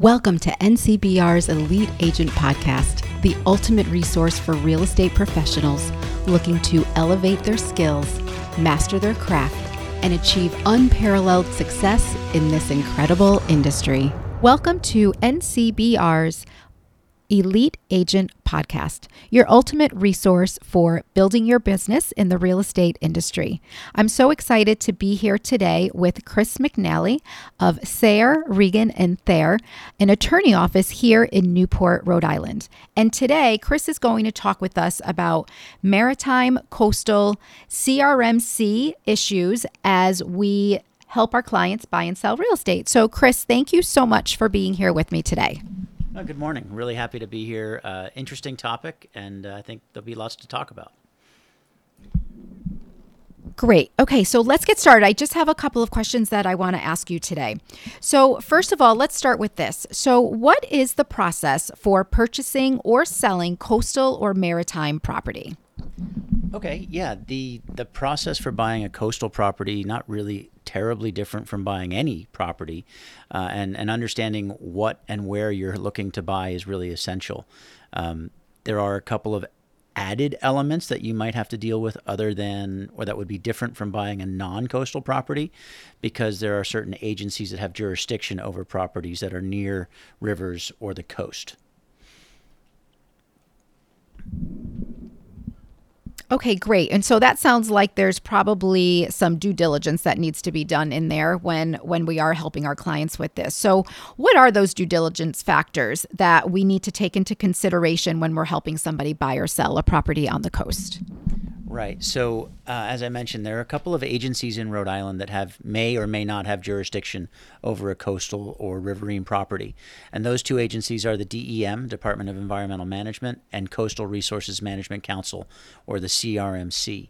Welcome to NCBR's Elite Agent Podcast, the ultimate resource for real estate professionals looking to elevate their skills, master their craft, and achieve unparalleled success in this incredible industry. Welcome to NCBR's Elite Agent Podcast, your ultimate resource for building your business in the real estate industry. I'm so excited to be here today with Chris McNally of Sayre, Regan & Thayer, an attorney office here in Newport, Rhode Island. And today, Chris is going to talk with us about maritime, coastal, CRMC issues as we help our clients buy and sell real estate. So Chris, thank you so much for being here with me today. Oh, good morning. Really happy to be here. Interesting topic, and I think there'll be lots to talk about. Great. Okay, so let's get started. I just have a couple of questions that I want to ask you today. So first of all, let's start with this. So what is the process for purchasing or selling coastal or maritime property? Okay, yeah, the process for buying a coastal property, not really terribly different from buying any property, and understanding what and where you're looking to buy is really essential. There are a couple of added elements that you might have to deal with other than, or that would be different from buying a non-coastal property, because there are certain agencies that have jurisdiction over properties that are near rivers or the coast. Okay, great. And so that sounds like there's probably some due diligence that needs to be done in there when we are helping our clients with this. So what are those due diligence factors that we need to take into consideration when we're helping somebody buy or sell a property on the coast? Right. So, as I mentioned, there are a couple of agencies in Rhode Island that may or may not have jurisdiction over a coastal or riverine property. And those two agencies are the DEM, Department of Environmental Management, and Coastal Resources Management Council, or the CRMC.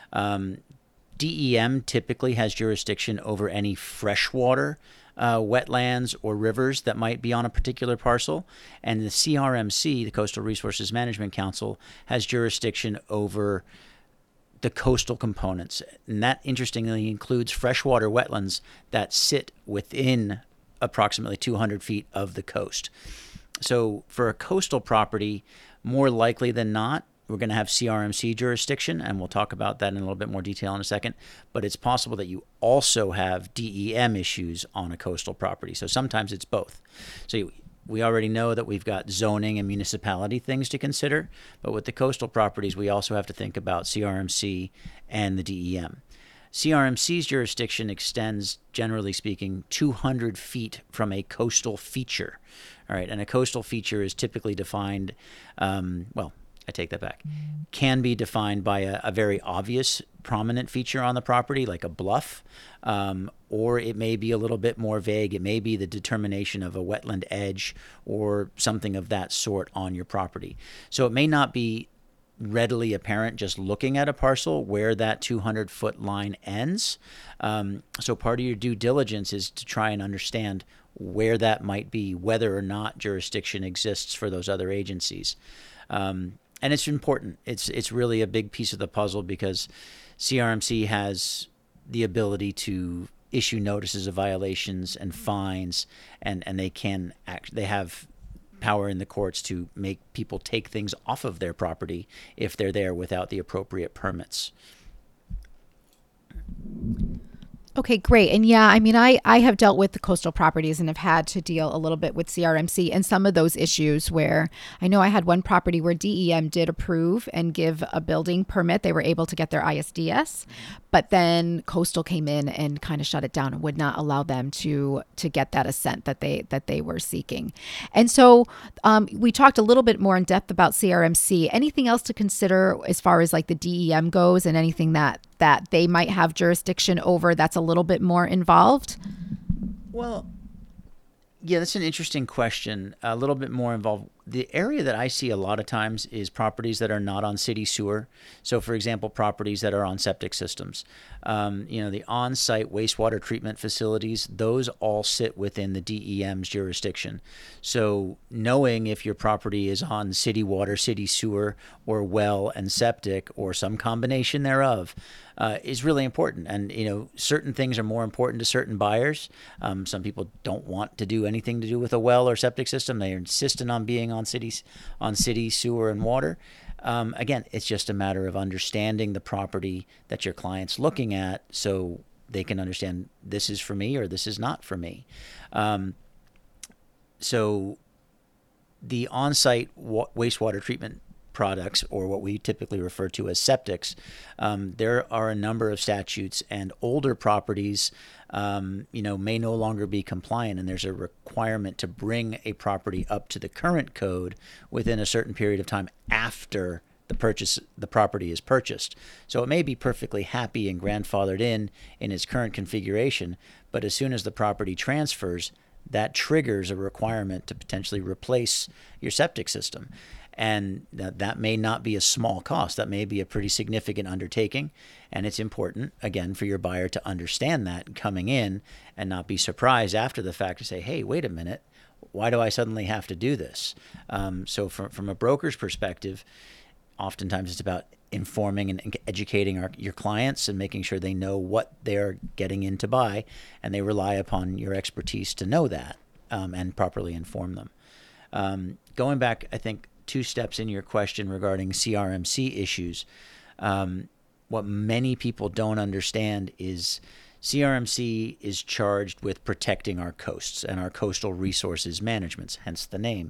DEM typically has jurisdiction over any freshwater wetlands or rivers that might be on a particular parcel. And the CRMC, the Coastal Resources Management Council, has jurisdiction over the coastal components. And that, interestingly, includes freshwater wetlands that sit within approximately 200 feet of the coast. So for a coastal property, more likely than not, we're going to have CRMC jurisdiction, and we'll talk about that in a little bit more detail in a second. But it's possible that you also have DEM issues on a coastal property. So sometimes it's both. So we already know that we've got zoning and municipality things to consider, but with the coastal properties, we also have to think about CRMC and the DEM. CRMC's jurisdiction extends, generally speaking, 200 feet from a coastal feature. All right, and a coastal feature is typically defined, I take that back, can be defined by a very obvious prominent feature on the property, like a bluff, or it may be a little bit more vague. It may be the determination of a wetland edge or something of that sort on your property. So it may not be readily apparent just looking at a parcel where that 200-foot line ends. So part of your due diligence is to try and understand where that might be, whether or not jurisdiction exists for those other agencies. And it's important. It's really a big piece of the puzzle, because CRMC has the ability to issue notices of violations and fines, and they have power in the courts to make people take things off of their property if they're there without the appropriate permits. Okay, great. And yeah, I mean, I have dealt with the coastal properties and have had to deal a little bit with CRMC and some of those issues where I know I had one property where DEM did approve and give a building permit. They were able to get their ISDS, but then coastal came in and kind of shut it down and would not allow them to get that assent that they were seeking. And so we talked a little bit more in depth about CRMC. Anything else to consider as far as like the DEM goes, and anything that they might have jurisdiction over that's a little bit more involved? Well, yeah, that's an interesting question. A little bit more involved. the area that I see a lot of times is properties that are not on city sewer. So, for example, properties that are on septic systems. The on-site wastewater treatment facilities, those all sit within the DEM's jurisdiction. So knowing if your property is on city water, city sewer, or well and septic, or some combination thereof, is really important. And, certain things are more important to certain buyers. Some people don't want to do anything to do with a well or septic system. They're insistent on being on city sewer and water. Again, it's just a matter of understanding the property that your client's looking at so they can understand this is for me or this is not for me. So the on-site wastewater treatment products, or what we typically refer to as septics, there are a number of statutes, and older properties may no longer be compliant, and there's a requirement to bring a property up to the current code within a certain period of time after the property is purchased. So it may be perfectly happy and grandfathered in its current configuration, but as soon as the property transfers, that triggers a requirement to potentially replace your septic system. And that may not be a small cost. That may be a pretty significant undertaking. And it's important, again, for your buyer to understand that coming in and not be surprised after the fact to say, hey, wait a minute, why do I suddenly have to do this? So from a broker's perspective, oftentimes it's about informing and educating your clients and making sure they know what they're getting in to buy, and they rely upon your expertise to know that and properly inform them. Going back, I think, 2 steps in your question regarding CRMC issues, what many people don't understand is CRMC is charged with protecting our coasts and our coastal resources management, hence the name.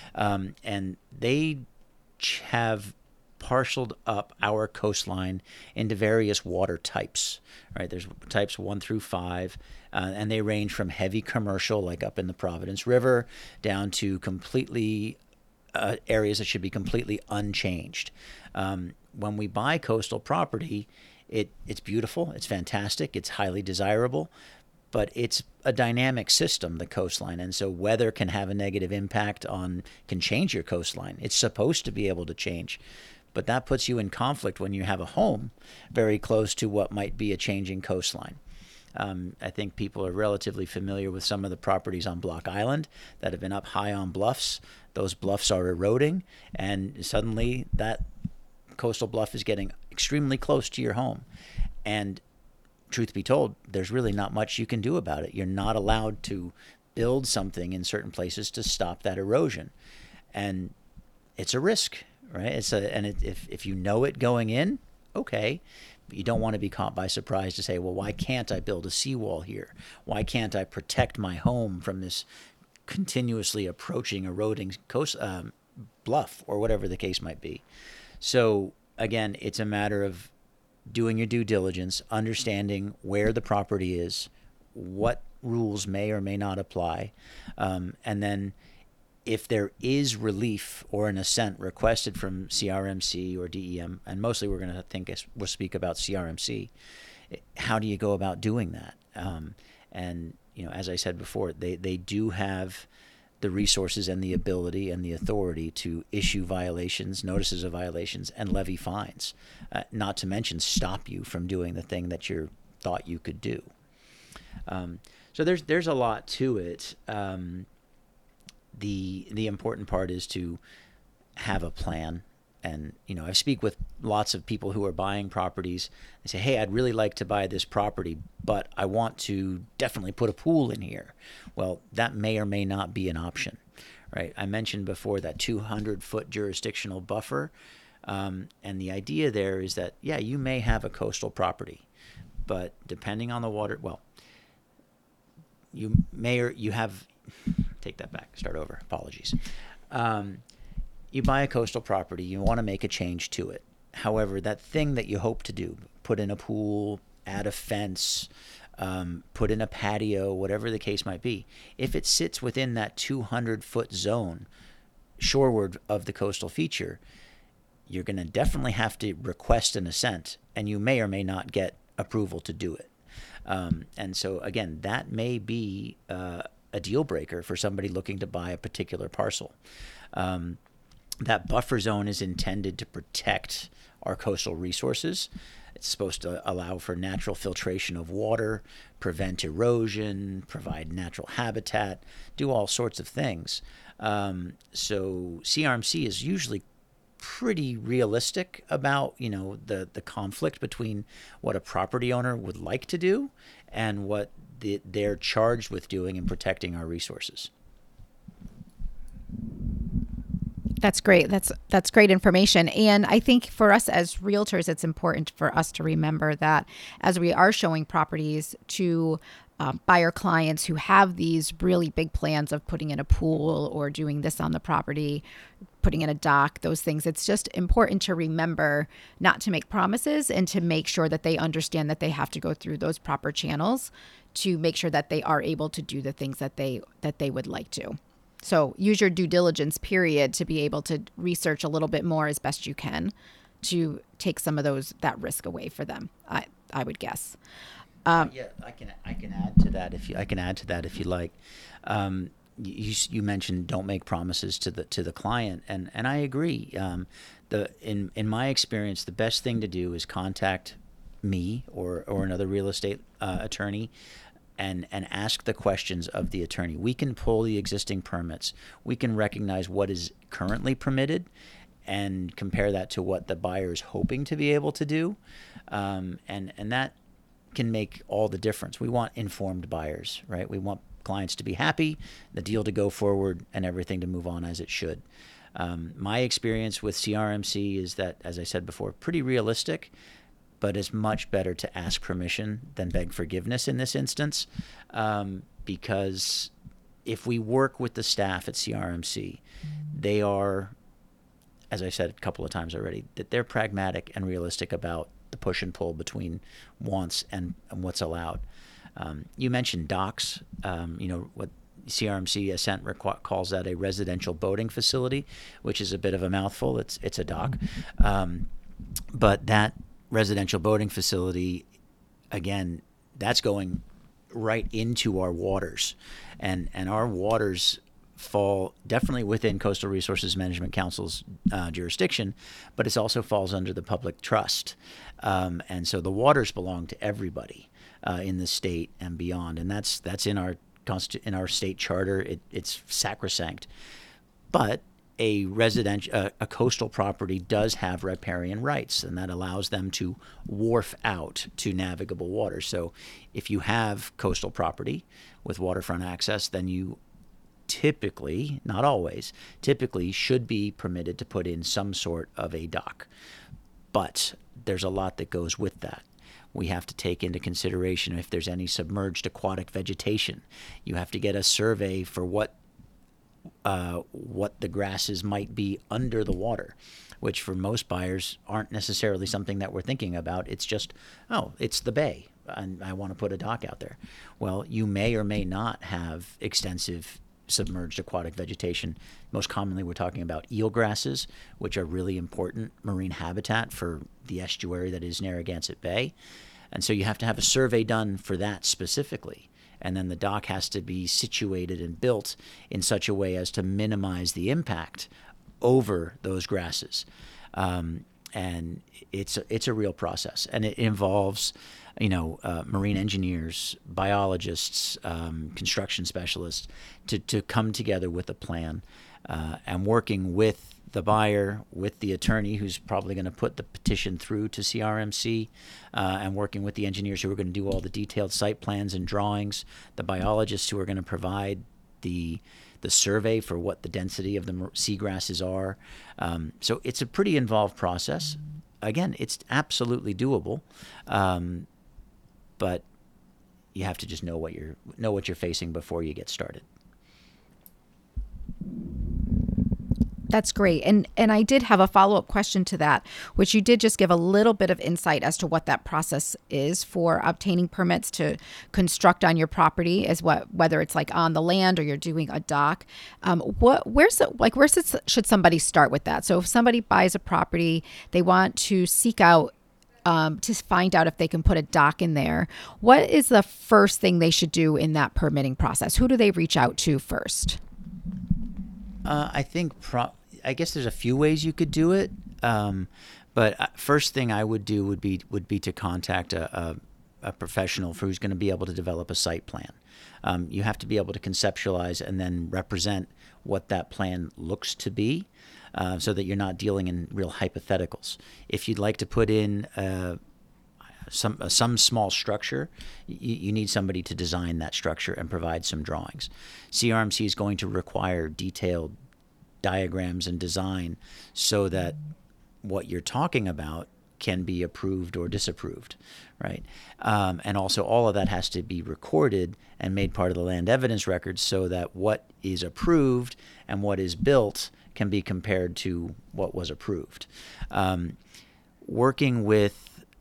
And they have parceled up our coastline into various water types, right? There's types 1 through 5, and they range from heavy commercial, like up in the Providence River, down to completely areas that should be completely unchanged. When we buy coastal property, it's beautiful, it's fantastic, it's highly desirable, but it's a dynamic system, the coastline. And so weather can have a negative impact can change your coastline. It's supposed to be able to change. But that puts you in conflict when you have a home very close to what might be a changing coastline. I think people are relatively familiar with some of the properties on Block Island that have been up high on bluffs. Those bluffs are eroding, and suddenly that coastal bluff is getting extremely close to your home. And truth be told, there's really not much you can do about it. You're not allowed to build something in certain places to stop that erosion. And it's a risk, right? If you know it going in, okay. But you don't want to be caught by surprise to say, well, why can't I build a seawall here? Why can't I protect my home from this continuously approaching, eroding coast bluff, or whatever the case might be? So again, it's a matter of doing your due diligence, understanding where the property is, what rules may or may not apply, and then if there is relief or an assent requested from CRMC or DEM, and mostly we'll speak about CRMC, how do you go about doing that? And as I said before, they do have the resources and the ability and the authority to issue violations, notices of violations, and levy fines, not to mention stop you from doing the thing that you thought you could do. So there's a lot to it. The important part is to have a plan. And, I speak with lots of people who are buying properties. They say, hey, I'd really like to buy this property, but I want to definitely put a pool in here. Well, that may or may not be an option, right? I mentioned before that 200-foot jurisdictional buffer. And the idea there is that, yeah, you may have a coastal property, but depending on the water, well, take that back, start over, apologies. You buy a coastal property, you want to make a change to it. However, that thing that you hope to do, put in a pool, add a fence, put in a patio, whatever the case might be, if it sits within that 200-foot zone shoreward of the coastal feature, you're going to definitely have to request an assent, and you may or may not get approval to do it. And so, again, that may be a a deal breaker for somebody looking to buy a particular parcel. That buffer zone is intended to protect our coastal resources. It's supposed to allow for natural filtration of water, prevent erosion, provide natural habitat, do all sorts of things. So CRMC is usually pretty realistic about, the conflict between what a property owner would like to do and what they're charged with doing in protecting our resources. That's great. That's great information. And I think for us as realtors, it's important for us to remember that as we are showing properties to buyer clients who have these really big plans of putting in a pool or doing this on the property, putting in a dock, those things, it's just important to remember not to make promises and to make sure that they understand that they have to go through those proper channels to make sure that they are able to do the things that they would like to. So use your due diligence period to be able to research a little bit more as best you can to take some of that risk away for them. I would guess. I can add to that if you like. You mentioned don't make promises to the client, and I agree. In my experience, the best thing to do is contact me or another real estate attorney. And ask the questions of the attorney. We can pull the existing permits. We can recognize what is currently permitted and compare that to what the buyer is hoping to be able to do. And that can make all the difference. We want informed buyers, right? We want clients to be happy, the deal to go forward, and everything to move on as it should. My experience with CRMC is that, as I said before, pretty realistic, but it's much better to ask permission than beg forgiveness in this instance, because if we work with the staff at CRMC, they are, as I said a couple of times already, that they're pragmatic and realistic about the push and pull between wants and what's allowed. You mentioned docks, what CRMC Ascent calls that a residential boating facility, which is a bit of a mouthful. It's a dock. But that residential boating facility, again, that's going right into our waters, and our waters fall definitely within Coastal Resources Management Council's jurisdiction, but it also falls under the public trust, and so the waters belong to everybody in the state and beyond, and that's in our state charter. It's sacrosanct, but a coastal property does have riparian rights, and that allows them to wharf out to navigable water. So if you have coastal property with waterfront access, then you typically, not always, should be permitted to put in some sort of a dock. But there's a lot that goes with that. We have to take into consideration if there's any submerged aquatic vegetation. You have to get a survey for what the grasses might be under the water, which for most buyers aren't necessarily something that we're thinking about. It's just, it's the bay, and I want to put a dock out there. Well, you may or may not have extensive submerged aquatic vegetation. Most commonly, we're talking about eelgrasses, which are really important marine habitat for the estuary that is Narragansett Bay. And so you have to have a survey done for that specifically. And then the dock has to be situated and built in such a way as to minimize the impact over those grasses. And it's a real process, and it involves, marine engineers, biologists, construction specialists to come together with a plan, and working with the buyer, with the attorney who's probably going to put the petition through to CRMC, and working with the engineers who are going to do all the detailed site plans and drawings, the biologists who are going to provide the survey for what the density of the seagrasses are. So it's a pretty involved process. Again, it's absolutely doable, but you have to just know what you're facing before you get started. That's great. And I did have a follow-up question to that, which you did just give a little bit of insight as to what that process is for obtaining permits to construct on your property, whether it's like on the land or you're doing a dock. Where should somebody start with that? So if somebody buys a property, they want to seek out to find out if they can put a dock in there, what is the first thing they should do in that permitting process? Who do they reach out to first? I think I guess there's a few ways you could do it, but first thing I would do would be to contact a professional who's going to be able to develop a site plan. You have to be able to conceptualize and then represent what that plan looks to be, so that you're not dealing in real hypotheticals. If you'd like to put in some small structure, you need somebody to design that structure and provide some drawings. CRMC is going to require detailed diagrams and design so that what you're talking about can be approved or disapproved, right? And also all of that has to be recorded and made part of the land evidence records so that what is approved and what is built can be compared to what was approved. Working with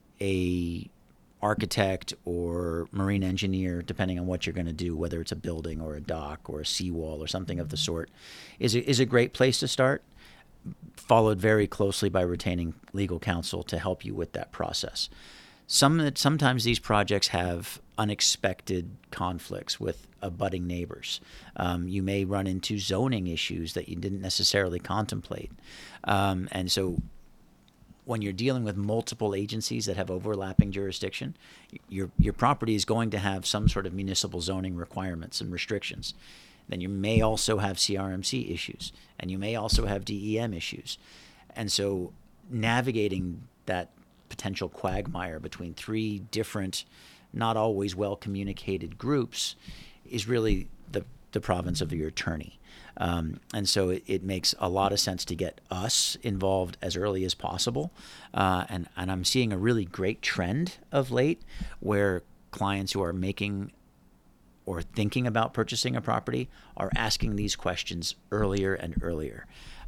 a architect or marine engineer, depending on what you're going to do, whether it's a building or a dock or a seawall or something of the sort, is a great place to start, followed very closely by retaining legal counsel to help you with that process. Sometimes these projects have unexpected conflicts with abutting neighbors. You may run into zoning issues that you didn't necessarily contemplate. And so when you're dealing with multiple agencies that have overlapping jurisdiction, your property is going to have some sort of municipal zoning requirements and restrictions. Then you may also have CRMC issues, and you may also have DEM issues. And so navigating that potential quagmire between three different, not always well-communicated groups is really the province of your attorney. And so it makes a lot of sense to get us involved as early as possible. And I'm seeing a really great trend of late where clients who are making or thinking about purchasing a property are asking these questions earlier and earlier.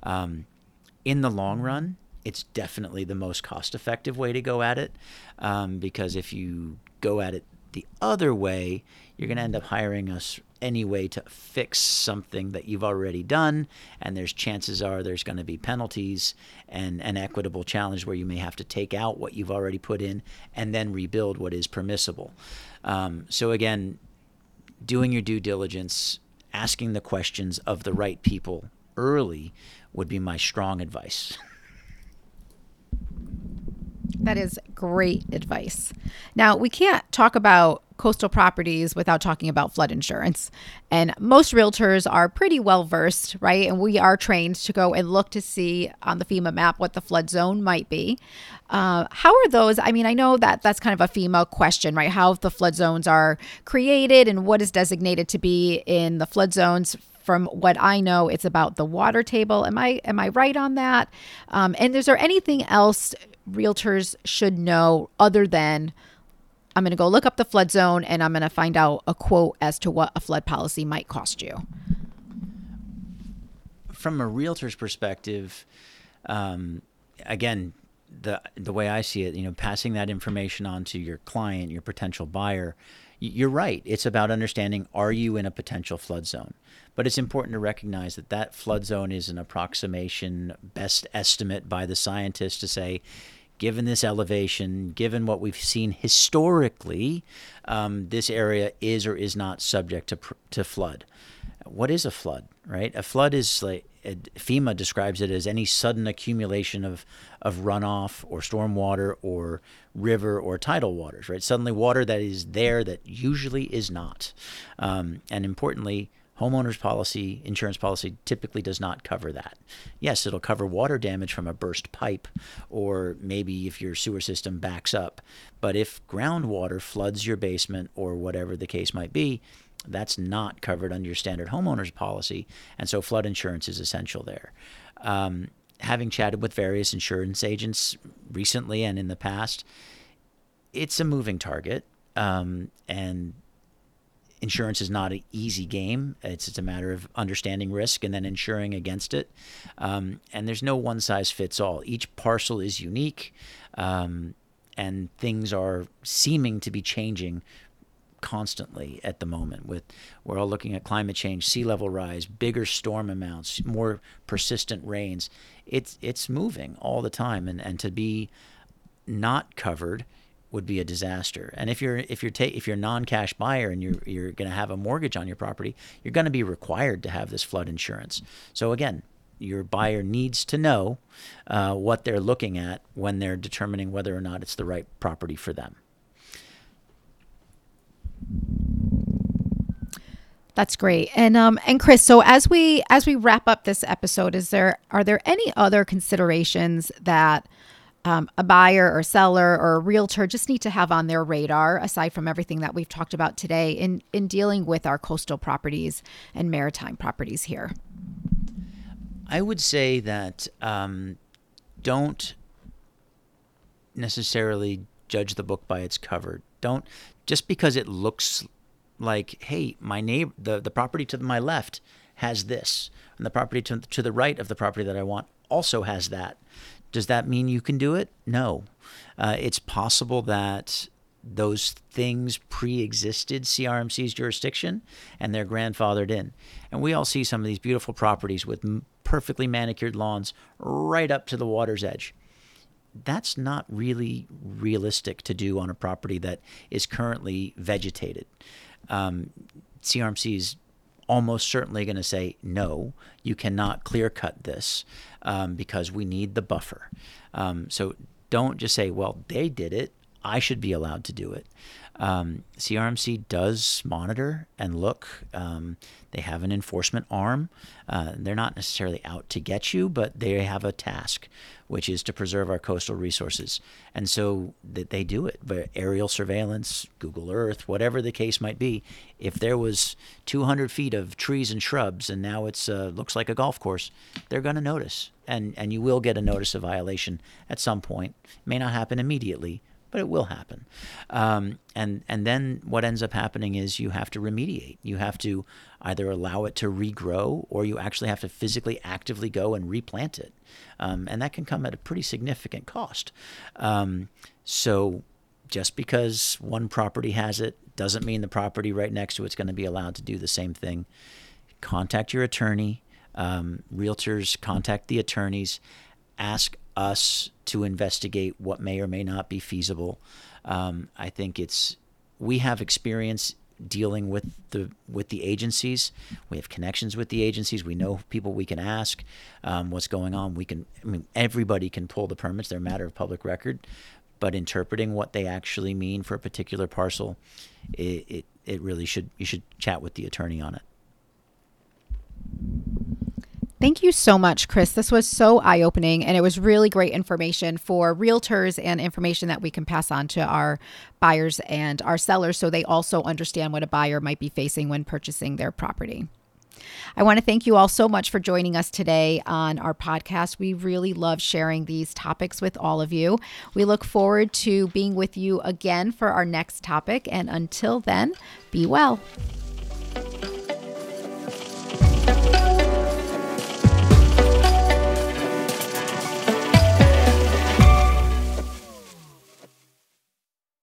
In the long run, it's definitely the most cost-effective way to go at it, because if you go at it the other way, you're going to end up hiring us anyway to fix something that you've already done, and chances are there's going to be penalties and an equitable challenge where you may have to take out what you've already put in and then rebuild what is permissible. So again, doing your due diligence, asking the questions of the right people early would be my strong advice. That is great advice. Now, we can't talk about coastal properties without talking about flood insurance. And most realtors are pretty well versed, right? And we are trained to go and look to see on the FEMA map what the flood zone might be. How are those? I mean, I know that that's kind of a FEMA question, right? How the flood zones are created and what is designated to be in the flood zones. From what I know, it's about the water table. Am I right on that? And is there anything else realtors should know other than I'm going to go look up the flood zone and I'm going to find out a quote as to what a flood policy might cost you? From a realtor's perspective, again, the way I see it, passing that information on to your client, your potential buyer, you're right. It's about understanding, are you in a potential flood zone? But it's important to recognize that flood zone is an approximation, best estimate by the scientists to say, given this elevation, given what we've seen historically, this area is or is not subject to flood. What is a flood, right? A flood is like, FEMA describes it as any sudden accumulation of runoff or storm water or river or tidal waters, right? Suddenly water that is there that usually is not. And importantly, homeowners policy, insurance policy typically does not cover that. Yes, it'll cover water damage from a burst pipe or maybe if your sewer system backs up. But if groundwater floods your basement or whatever the case might be, that's not covered under your standard homeowners policy. And so flood insurance is essential there. Having chatted with various insurance agents recently and in the past, it's a moving target. And insurance is not an easy game. It's a matter of understanding risk and then insuring against it. And there's no one size fits all. Each parcel is unique, and things are seeming to be changing constantly at the moment. We're all looking at climate change, sea level rise, bigger storm amounts, more persistent rains. It's moving all the time, and to be not covered would be a disaster. And if you're a non-cash buyer and you're going to have a mortgage on your property, you're going to be required to have this flood insurance. So again, your buyer needs to know what they're looking at when they're determining whether or not it's the right property for them. That's great. And Chris, so as we wrap up this episode, are there any other considerations that a buyer or seller or a realtor just need to have on their radar, aside from everything that we've talked about today, in dealing with our coastal properties and maritime properties here? I would say that don't necessarily judge the book by its cover. Don't, just because it looks like, hey, my neighbor, the property to my left has this, and the property to the right of the property that I want also has that. Does that mean you can do it? No. It's possible that those things pre-existed CRMC's jurisdiction and they're grandfathered in. And we all see some of these beautiful properties with perfectly manicured lawns right up to the water's edge. That's not really realistic to do on a property that is currently vegetated. CRMC is almost certainly going to say, no, you cannot clear cut this because we need the buffer. So don't just say, well, they did it, I should be allowed to do it. CRMC does monitor and look. They have an enforcement arm. They're not necessarily out to get you, but they have a task, which is to preserve our coastal resources. And so they do it. But aerial surveillance, Google Earth, whatever the case might be, if there was 200 feet of trees and shrubs and now it's looks like a golf course, they're going to notice. And you will get a notice of violation at some point. It may not happen immediately, but it will happen. And then what ends up happening is you have to remediate. You have to either allow it to regrow, or you actually have to physically, actively go and replant it. And that can come at a pretty significant cost. So just because one property has it doesn't mean the property right next to it's going to be allowed to do the same thing. Contact your attorney. Realtors contact the attorneys. Ask us to investigate what may or may not be feasible. I think we have experience dealing with the agencies. We have connections with the agencies. We know people we can ask what's going on. Everybody can pull the permits. They're a matter of public record. But interpreting what they actually mean for a particular parcel, it really you should chat with the attorney on it. Thank you so much, Chris. This was so eye-opening, and it was really great information for realtors and information that we can pass on to our buyers and our sellers so they also understand what a buyer might be facing when purchasing their property. I want to thank you all so much for joining us today on our podcast. We really love sharing these topics with all of you. We look forward to being with you again for our next topic, and until then, be well.